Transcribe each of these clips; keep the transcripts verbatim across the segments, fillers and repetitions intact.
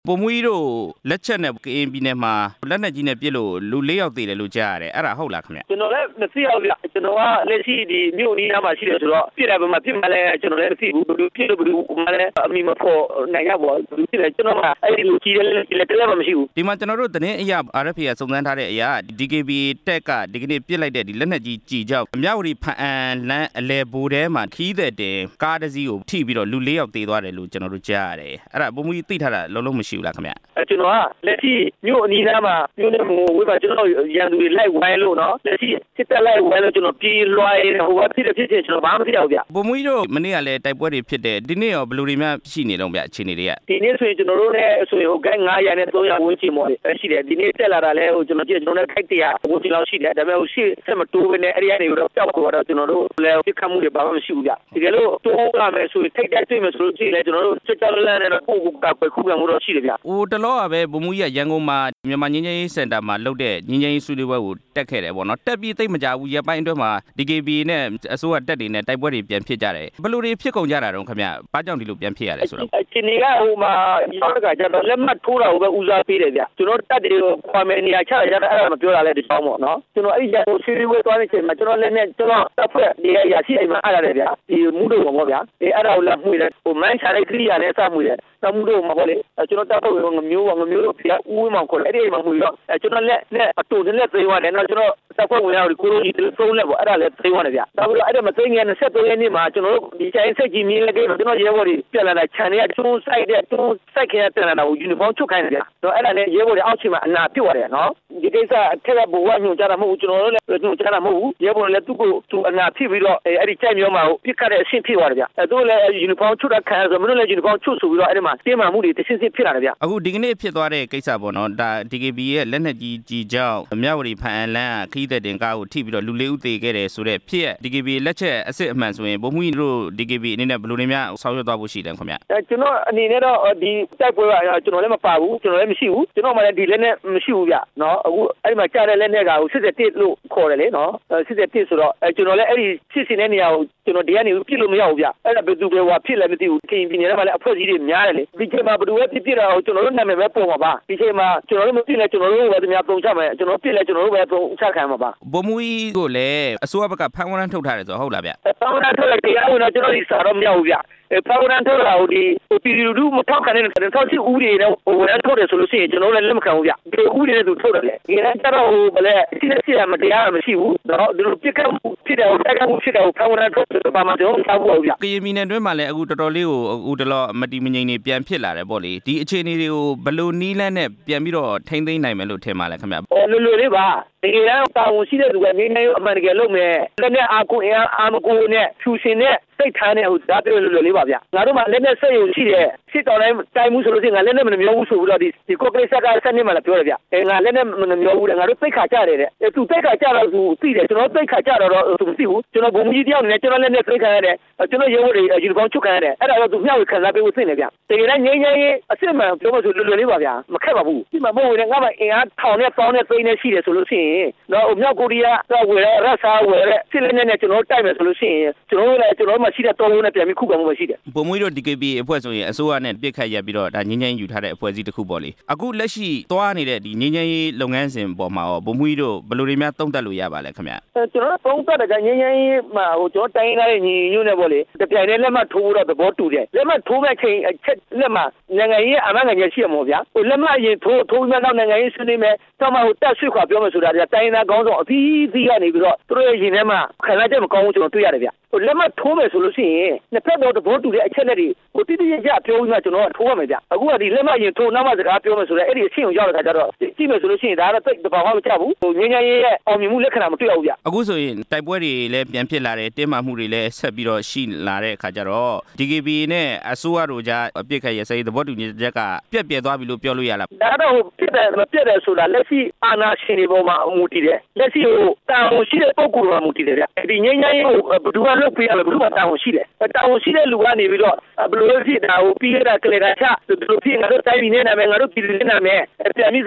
ပုံမွေးတို့လက်ချက်နဲ့ကရင်ပြည်နယ်မှာလက်နက်ကြီးနဲ့ပြစ်လို့လူလေးယောက်သေတယ်လို့ကြားရတယ်အဲ့ဒါဟုတ်လားခင်ဗျကျွန်တော်လည်းမသိအောင်ဗျကျွန်တော်ကလက်ရှိဒီမြို့နီးနားမှာရှိတယ်ဆိုတော့ပြစ်တယ်ဘယ်မှာပြစ်မှလဲကျွန်တော်လည်းမသိဘူးဘယ်လိုပြစ်လို့ဘယ်လိုမှလည်းအမိမဖို့နိုင်ရပါဘူးပြစ်တယ်ကျွန်တော်ကအဲ့ဒီလိုကြီးတယ်လည်းလည်းလည်းမရှိဘူးဒီမှာကျွန်တော်တို့သတင်းအရ R F A ကစုံစမ်းထားတဲ့အရာ D K B တက်ကဒီကနေ့ပြစ်လိုက်တဲ့ဒီလက်နက်ကြီးကြီးကြောက်မြဝတီဖန်အန်လန်းအလဲဘိုးထဲမှာခီးတဲ့တင်ကားတစ်စီးကိုထိပြီးတော့လူလေးယောက်သေသွားတယ်လို့ကျွန်တော်တို့ကြားရတယ်အဲ့ဒါပုံမွေးသိထားတာလုံးလုံးမရှိဘူးလားခင်ဗျကျွန်တော်ကလက်ရှိမြို့အနီးနားမှာမြို့နဲ့ဝေးပါကျွန်တော်ရန်သူတွေလိုက်ဝိုင်းလို့နော်လက်ရှိစစ်တပ်လိုက်ဝိုင်းလို့ကျွန်တော်ပြေးလွှားဟိုဘာဖြစ်တယ်ဖြစ်ဖြစ်ကျွန်တော်ဘာမှမသိအောင်ဗျပုံမွေးတို့မနေ့ကလည်းတိုက်ပွဲတွေဖြစ်တယ်ဒီနေ့ရောဘယ်လိုတွေများရှိနေတော့ဗျအခြေအနေတွေကဒီနေ့ဆိုရင်ကျွန်တော်တို့လည်းဆိုရင်ဟိုဂိုင်းnine hundredနဲ့three hundredဝန်းကျင်ပေါ့လေရှိတယ်ဒီနေ့တက်လာတာလည်းဟိုကျွန်တော်ကြည့်ကျွန်တော်လည်းခိုက်တရဝန်းကျင်လောက်ရှိတယ်ဒါပေမဲ့ဟိုရှေ့ဆက်မတိုးဘဲနဲ့အဲ့ဒီကနေတော့ကြောက်တော့ကျွန်တော်တို့လည်းပြစ်ခတ်မှုတွေဘာမှမရှိဘူးဗျဒီကလို့တိုးလာမယ်ဆိုရင်ထိတ်တိုက်တွေ့မယ်ဆိုလို့ကြည့်လဲကျွန်တော်တို့စစ်တပ်လမ်းနဲ့တော့ပုံကပဲခုခံမှုတော့ရှိတယ်ဗျဟိုတလောကပဲပုံမွေးရရန်ကုန်မှာမြန်မာငင်းချင်းစင်တာမှာလုပ်တဲ့ငင်းချင်းဆွေးနွေးပွဲကိုတက်ခဲ့တယ်ပေါ့နော်တက်ပြီးသိမကြဘူးရပိုင်းအတွက်မှာ D K B နဲ့အစိုးရတက်တွေနဲ့တိုက်ပွဲတွေပြန်ဖြစ်ကြတယ်ဘယ်လိုတွေဖြစ်ကုန်ကြတာတော့ခင်ဗျဘာကြောင့်ဒီလိုပြန်ဖြစ်ရလဲဆိုတော့အချိန်ကဟိုမှာရောက်ကကျတော့လက်မှတ်ထိုးတာကိုပဲဦးစားပေးတယ်ဗျကျွန်တော်တက်တွေကိုခွာမယ်နေရာချရတာအဲ့ဒါမပြောတာလည်းဒီဆောင်ပေါ့နော်ကျွန်တော်အဲ့ဒီရန်ကုန်ဆွေးနွေးပွဲသွားနေချိန်မှာကျွန်တော်လည်းနဲ့ကျွန်တော်တက်ဖွဲ့ဒီရရှိအိမ်မှာအားရတယ်ဗျဒီမှုတို့ပေါ့ဗျာအဲအဲ့ဒါကိုလည်းမှုတယ်ဟိုမန်းချလိုက်ခရီးရနဲ့စမှုတယ်တမှုတို့မှာပေါ့လေကျွန်တော်တက်ဖွဲ့ငမျိုးငမျိုးတို့ပြဦးမောင်ခေါ်အဲ့ဒီမှာမှုရောကျွန်တော်လက်နဲ့အတူနဲ့သိသွားတယ်နော်ကျွန်တော်တက်ဖွဲ့ဝင်ရောက်ကိုလိုကြီးဖုန်းနဲ့ပေါ့အဲ့ဒါလည်းသိသွားတယ်ဗျဒါပြီးတော့အဲ့ဒါမသိငယ်နဲ့ဆက်သွယ်ရနေ့မှာကျွန်တော်တို့ဒီဆိုင်စိတ်ကြီးမြင်လိုက်ကျွန်တော်ရဲဘော်တွေပြက်လာတဲ့ခြံတွေကကျုံးဆိုင်တဲ့ကျုံးဆိုင်ခဲတက်လာတာကိုယူနီဖောင်းချုပ်ခိုင်းတယ်ဗျတော့အဲ့ဒါလည်းရဲဘော်တွေအောက်ခြေမှာအနာပြုတ်ရတယ်နော်ဒီကိစ္စအထက်ကဘဝညွှန်ကြားတာမဟုတ်ဘူးကျွန်တော်တို့လည်းညွှန်ကြားတာမဟုတ်ဘူးရဲဘော်လည်းသူ့ကိုသူအနာဖြစ်ပြီးတော့အဲ့ဒီကြိုက်မျိုးမှာပြစ်ခတ်တဲ့အဆင့်ဖြစ်သွားတယ်ဗျအဲ့တို့လည်းယူနီဖောင်းချုပ်တာခံရဆိုမလို့လည်းယူနီဖောင်းချုပ်ဆိုပြီးတော့အဲ့ဒီမှာတင်းမာမှုတွေတစ်ဆင့်ဆင့်ဖြစ်လာတယ်ဗျအခုဒီကနေ့ဖြစ်သွားတဲ့ကိစ္စပေါ့နော်ဒါ D K B ရဲ့လက်နက်ကြီးကြီးကြောင့်မြဝတီဖန်အန်လန်းခီးတဲ့တင်ကားကိုထိပြီးတော့လူလေးဦးသေခဲ့တယ်ဆိုတဲ့ဖြစ် D K B လက်ချက်အစစ်အမှန်ဆိုရင်ဘုံမွေးတို့ D K B အနေနဲ့ဘယ်လိုနေများဆောင်ရွက်သွားဖို့ရှိတယ်ခင်ဗျအဲကျွန်တော်အနေနဲ့တော့ဒီတိုက်ပွဲကကျွန်တော်လည်းမပါဘူးကျွန်တော်လည်းမရှိဘူးကျွန်တော်မှလည်းဒီလက်နဲ့မရှိဘူးဗျနော်အခုအဲ့ဒီမှာကြားတဲ့လက်နဲ့ကဟိုစစ်စစ်တစ်လို့ခေါ်တယ်လေနော်စစ်စစ်တစ်ဆိုတော့အဲကျွန်တော်လည်းအဲ့ဒီစစ်စင်တဲ့နေရာကိုကျွန်တော်ဒီကနေပြစ်လို့မရဘူးဗျအဲ့ဒါဘယ်သူပဲဟိုဖြစ်လည်းမသိဘူးခင်ပြည်နယ်မှာလည်းအဖွဲ့အစည်းတွေများတယ်လေဒီချိန်မှာဘယ်သူပဲပြစ်ပြတာကိုကျွန်တော်တို့နာမည်ပဲပုံပါပါဒီချိန်မှာကျွန်တော်တို့မပြစ်လဲကျွန်တော်တို့ပဲသူများပုံချမယ်ကျွန်တော်ပြစ်လဲကျွန်တော်တို့ပဲပုံချခံမှာပါဘုံမွေးကိုလည်းအစိုးရဘက်ကဖန်ဝရမ်းထုတ်ထားတယ်ဆိုဟုတ်လားဗျဖန်ဝရမ်းထုတ်လိုက်တရားဝင်တော့ကျွန်တော်ဒီစာတော့မရဘူးဗျဖန်ဝရမ်းထုတ်တာဟိုဒီပြည်သူလူထုမထောက်ခံတဲ့ဆောက်ရှိဦးတွေနဲ့ဟိုဝရမ်းထုတ်တယ်ဆိုလို့ရှိရင်ကျွန်တော်လည်းလက်မခံဘူးဗျဒီဦးတွေနဲ့သူထုတ်တယ်လေဒီကကြတော့ဟိုဘလဲအစ်စ်စစ်ရမတရားမရှိဘူးတော့ဒီလိုပြစ်ခတ်ဖြစ်တယ်တိုက်ခတ်ဖြစ်တယ်ဖန်ဝရမ်းထုတ်တယ်ပါမှတော့ဆောက်ဖို့ဗျကရင်ပြည်နယ်တွင်းမှာလည်းအခုတော်တော်လေးကိုအခုတလောမတီမငိမ့်နေပြန်ဖြစ်လာတယ်ပေါ့လေဒီအခြေအနေတွေကိုဘယ်လိုနီးလန်းနဲ့ပြန်ပြီးတော့ထိမ့်သိမ်းနိုင်မယ်လို့ထင်ပါလဲခင်ဗျဟိုလိုလိုလေးပါတကယ်တော့တာဝန်ရှိတဲ့သူကနေနေအမှန်တကယ်လုပ်မယ်လက်နဲ့အာကိုအင်အာမကိုနဲ့ဖြူရှင်နဲ့စိတ်ထားနဲ့ဟိုဒါပြောလိုလိုလေးပါဗျငါတို့မှလက်နဲ့စိတ်ရုံရှိတယ်စစ်တော်တိုင်းတိုင်းမှုဆိုလို့ရှိရင်ငါလက်နဲ့မမျောဘူးဆိုပြီးတော့ဒီဒီကိုကိစ္စကစနေမှလည်းပြောတယ်ဗျအဲငါလက်နဲ့မမျောဘူးတဲ့ငါတို့သိခါကြတယ်တဲ့အဲသူသိခါကြတော့သူသိတယ်ကျွန်တော်သိခါကြတော့သူမသိဘူးကျွန်တော်ဘုံကြီးတယောက်နေကျွန်တော်လက်နဲ့သိခါရတယ်ကျွန်တော်ရုံးတွေယူနီဖောင်းချုပ်ခံရတယ်အဲ့ဒါတော့သူမျှဝေခံစားပေးဖို့သိနေဗျတကယ်တော့ငြိမ်းချမ်းရေးအစစ်မှန်ပြောမှဆိုလိုလိုလေးပါဗျမခက်ပါဘူးဒီမှာမဟုတ်ရင်ငါမှအင်အားထောင်နဲ့ပေါင်းနဲ့သိန်းနဲ့ရှိတယ်ဆိုလို့ရှိရင်တော့မြောက်ကိုရီးယားတော့ဝယ်ရဆာဝယ်ရစစ်လက်နဲ့ကျွန်တော်တိုက်မယ်ဆိုလို့ရှိရင်ကျွန်တော်လည်းကျွန်တော်မှရှိတဲ့တော်လုံးနဲ့ပြန်ပြီးခုခံမှုမရှိတယ်ဘုံမွေးတို့ D K B အဖွဲ့ဆိုရင်အစိုးရနဲ့ပြစ်ခတ်ရက်ပြီးတော့ဒါငင်းငင်းယူထားတဲ့အဖွဲ့အစည်းတစ်ခုပေါ့လေအခုလက်ရှိသွားနေတဲ့ဒီငင်းငင်းရေးလုပ်ငန်းစဉ်ပေါ်မှာရောဘုံမွေးတို့ဘယ်လိုတွေများတုံ့တက်လို့ရပါလဲခင်ဗျအဲကျွန်တော်တုံ့တက်တဲ့ငင်းငင်းရေးမှာဟိုကျွန်တော်တိုင်းတိုင်းညီညွတ်နေပေါ့လေတပြိုင်တည်းလက်မှတ်ထိုးတော့သဘောတူတယ်လက်မှတ်ထိုးမဲ့ချိန်အချက်လက်မှနိုင်ငံရေးအမှန်ငယ်ရှိရမို့ဗျာဟိုလက်မှတ်ရင်ထိုးထိုးမဲ့တော့နိုင်ငံရေးဆွေးနွေးမယ်တော့မှဟိုတက်ဆွေးခွာပြောမယ်ဆိုတာကတိုင်းသားကောင်းဆောင်အသီးသီးကနေပြီးတော့သူတို့ရဲ့ရင်ထဲမှာခံစားချက်မကောင်းဘူးကျွန်တော်တွေ့ရတယ်ဗျဟိုလက်မှတ်ထိုးမယ်ဆိုလို့ရှိရင်နှစ်ဖက်တော့သဘောတူတဲ့အချက်လက်တွေဟိုတိတိကျကျပြောပြီးမှကျွန်တော်ကထိုးရမယ်ဗျအခုကဒီလက်မှတ်ရင်ထိုးနောက်မှစကားပြောမယ်ဆိုတော့အဲ့ဒီအဆင့်ကိုရောက်တဲ့ခါကျတော့ကြည့်မယ်ဆိုလို့ရှိရင်ဒါကတော့တိတ်တဘာမှမချဘူးဟိုငင်းငယ်ရဲ့အောင်မြင်မှုလက္ခဏာမတွေ့ရဘူးဗျအခုဆိုရင်တိုက်ပွဲတွေလည်းပြန်ဖြစ်လာတယ်တင်းမာမှုတွေလည်းဆက်ပြီးတော့ရှိလာတဲ့အခါကျတော့ D K B နဲ့အစိုးရတို့ကြားအပြစ်ခတ်ရစဲသဘောတူညီချက်ကပြက်ပြဲသွားပြီလို့ပြောလို့ရလားဒါတော့ပြက်တယ်မပြက်တယ်ဆိုတာလက်ရှိအာဏာရှင်တွေပေါ်မှာအမှုတည်တယ်လက်ရှိဟိုတာဝန်ရှိတဲ့ပုဂ္ဂိုလ်ကမှုတည်တယ်ဗျဒီငင်းငယ်ကိုဘယ်သူကလုပ်ပြရလဲဘယ်သူကတာဝန်ရှိတယ်တာဝန်ရှိတဲ့လူကနေပြီးတော့ဘယ်လိုဖြစ်တာဟိုပြီးရတာကလေးကချဘယ်လိုဖြစ်ငါတို့တိုင်းပြည်နဲ့နာမည်ငါတို့ပြည်သူနဲ့နာမည်ပြန်ပြီးစကားပြော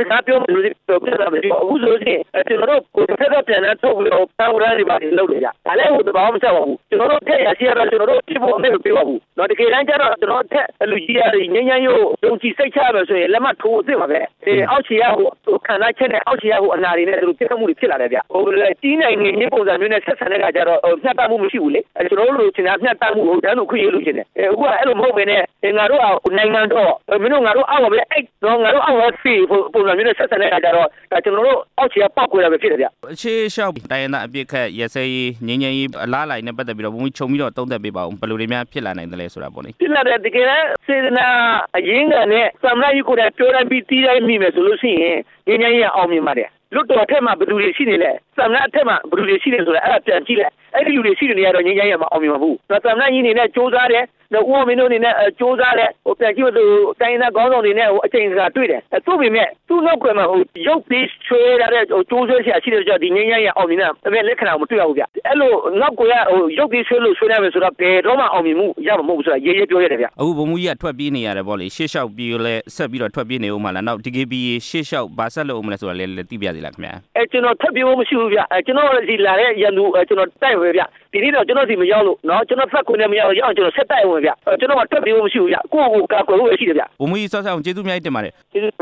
လူတွေပြတာမရှိဘူးဆိုလို့ရှိရင်ကျွန်တော်တို့ကိုတစ်ဖက်ကပြန်လာထုတ်ပြီးတော့တောင်းရတွေပါလုပ်တယ်ဗျဒါလည်းဟိုတဘာမှမဆက်ပါဘူးကျွန်တော်တို့ထက်ရရှိရတော့ကျွန်တော်တို့ဖြစ်ဖို့အမေမပေးပါဘူးတော့တကယ်တမ်းကျတော့ကျွန်တော်ထက်လူကြီးရတယ်ငញ្ញမ်းရိုးယုံကြည်စိတ်ချမယ်ဆိုရင်လက်မှတ်ထိုးအစ်စ်ပါပဲအဲအောက်ခြေရဟိုခန္ဓာချက်နဲ့အောက်ခြေရဟိုအနာတွေနဲ့သူတို့ပြတ်မှုတွေဖြစ်လာတယ်ဗျဟိုကြီးနိုင်နေနေပုံစံမျိုးနဲ့ဆက်ဆံတဲ့အခါကျတော့မျှတမှုမရှိဘူးလေအဲကျွန်တော်တို့လိုချင်တာမျှတမှုကိုတန်းလို့ခွင့်ရလို့ချင်တယ်အဲအခုကအဲ့လိုမဟုတ်ဘဲနဲ့ငါတို့ကနိုင်ငံတော့မင်းတို့ငါတို့အောက်ပါပဲအဲ့တော့ငါတို့အောက်ပါစီပုံစံမျိုးနဲ့ဆက်ဆံတဲ့အခါကျတော့ကျွန်တော်တို့အောက်ခြေကပောက်ကွယ်တာပဲဖြစ်တယ်ဗျအခြေလျှောက်တိုင်းရင်းသားအပြစ်ခတ်ရဲစဲရေးငင်းငင်းရေးအလားလိုက်နဲ့ပတ်သက်ပြီးတော့ဘုံကြီးခြုံပြီးတော့တုံးသက်ပေးပါဦးဘယ်လိုတွေများဖြစ်လာနိုင်တယ်လဲဆိုတာပေါ့လေဖြစ်လာတဲ့တကယ်စေတနာအရင်းခံနဲ့သမ္မတကြီးကိုယ်တိုင်ပြောတိုင်းပြီးတီးတိုင်းမိမယ်ဆိုလို့ရှိရင်ငင်းငင်းရေးအောင်မြင်ပါတယ်လွတ်တော်ထက်မှဘယ်သူတွေရှိနေလဲသမ္မတအထက်မှဘယ်သူတွေရှိနေဆိုတော့အဲ့ဒါပြန်ကြည့်လိုက်အဲ့ဒီလူတွေရှိနေရတော့ငင်းငင်းရေးမအောင်မြင်ပါဘူးသမ္မတကြီးအနေနဲ့စ조사တယ်တော့ဦးမင်းတို့အနေနဲ့စ조사တယ်ဟိုပြန်ကြည့်လို့တိုင်းသားခေါင်းဆောင်တွေနဲ့ဟိုအချိန်စကားတွေ့တယ်သူ့ပေမဲ့သူ့နောက်ကွယ်မှာဟိုရုပ်သေးချွေးရတဲ့ဟိုစ조사ဆရာရှိတဲ့ကြောင့်ဒီငင်းငင်းရေးအောင်မြင်တာဒါပေမဲ့လက္ခဏာမတွေ့ရဘူးဗျအဲ့လိုနောက်ကွယ်ကဟိုရုပ်သေးချွေးလို့ဆွေးနွေးမယ်ဆိုတော့ဘယ်တော့မှအောင်မြင်မှုရမှာမဟုတ်ဘူးဆိုတာရေးရေးပြောရတယ်ဗျအခုဘုံမူကြီးကထွက်ပြေးနေရတယ်ပေါ့လေရှေ့လျှောက်ပြီးလဲဆက်ပြီးတော့ထွက်ပြေးနေဦးမှာလားနောက် ဒီ ကေ ဘီ ရှေ့လျှောက်ဘာဆက်လို့ဦးမလဲဆိုတာလည်းသိပြသေးလားခင်ဗျာအဲကျွန်တော်ထွက်ပြေးဖို့မရှိဘူးဗျအဲကျွန်တော်ဒီလာတဲ့ရန်သူကျွန်တော်တိုက်ဝဲဗျဒီနေ့တော့ကျွန်တော်ဒီမရောက်လို့เนาะကျွန်တော်ဖက်ခွင့်နဲ့မရောက်ရောက်ကျွန်တော်ဆက်တိုက်ဝင်ဗျကျွန်တော်ကထွက်ပြေးဖို့မရှိဘူးဗျကိုယ့်ကိုယ်ကာကွယ်ဖို့ရှိတယ်ဗျဘုံမူကြီးဆောက်ဆောက်ကျေးဇူးအများကြီးတင်ပါတယ်ကျေးဇူး